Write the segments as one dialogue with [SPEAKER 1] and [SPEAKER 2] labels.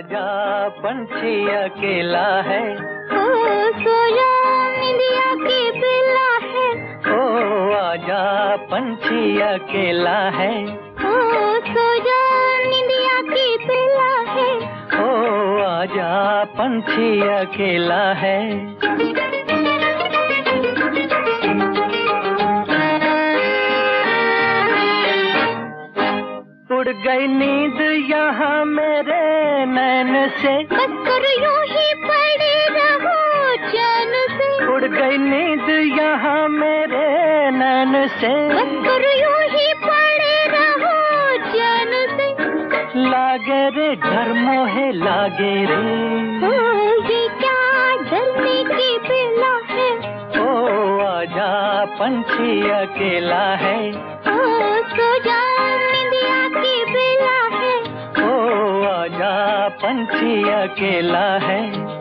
[SPEAKER 1] आजा पंछी अकेला है,
[SPEAKER 2] ओ सो जा निंदिया की बेला है,
[SPEAKER 1] ओ आजा पंछी अकेला है,
[SPEAKER 2] ओ सो जा निंदिया की बेला है,
[SPEAKER 1] ओ आजा पंछी अकेला है। उड़ गई नींद यहाँ मेरे नैन से,
[SPEAKER 2] बस कर यूं ही पड़े रहो चैन से,
[SPEAKER 1] उड़ गई नींद यहाँ मेरे नैन से,
[SPEAKER 2] बस कर यूं ही पड़े रहो चैन से।
[SPEAKER 1] लागे रे डर मोहे लागे रे,
[SPEAKER 2] ओ ये क्या डरने की बेला है,
[SPEAKER 1] ओ आजा पंछी अकेला है,
[SPEAKER 2] ओ सो जा निंदिया की बेला है,
[SPEAKER 1] ओ आजा पंछी अकेला है।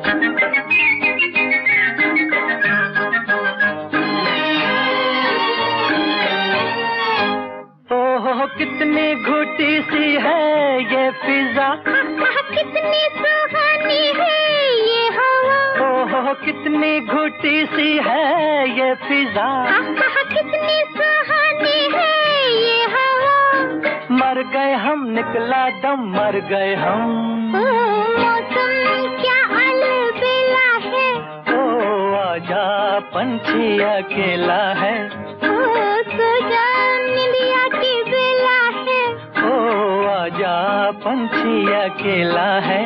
[SPEAKER 1] ओह कितनी घुटी सी है ये फिजा,
[SPEAKER 2] कितनी सुहानी है ये हवा,
[SPEAKER 1] ओह कितनी घुटी सी है ये फिजा,
[SPEAKER 2] कितनी सुहानी है ये हवा।
[SPEAKER 1] मर गए हम निकला दम मर गए हम,
[SPEAKER 2] मौसम क्या अलबेला है,
[SPEAKER 1] ओ आजा पंछी अकेला है,
[SPEAKER 2] ओ सो जा निंदिया की बेला है,
[SPEAKER 1] ओ आजा पंछी अकेला है।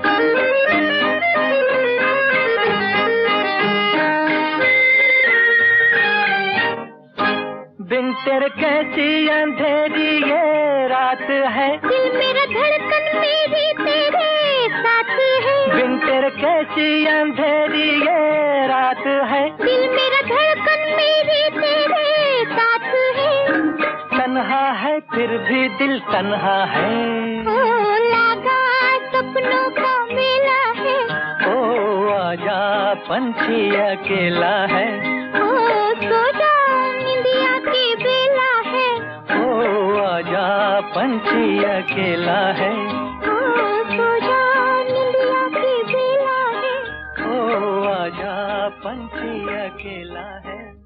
[SPEAKER 1] बिन तेरे कैसी अंधेरी ये रात है,
[SPEAKER 2] दिल मेरा धड़कन मेरी तेरे साथ है,
[SPEAKER 1] बिन तेरे कैसी अंधेरी ये रात है,
[SPEAKER 2] दिल मेरा धड़कन मेरी तेरे साथ है।
[SPEAKER 1] तन्हा है फिर भी दिल तन्हा है,
[SPEAKER 2] ओ लगा सपनों का मेला है,
[SPEAKER 1] ओ आजा पंछी अकेला है,
[SPEAKER 2] ओ सो जा निंदिया की बेला है,
[SPEAKER 1] ओ आजा पंछी अकेला है,
[SPEAKER 2] ओ सो जा निंदिया की बेला है।
[SPEAKER 1] ओ आजा पंछी अकेला है।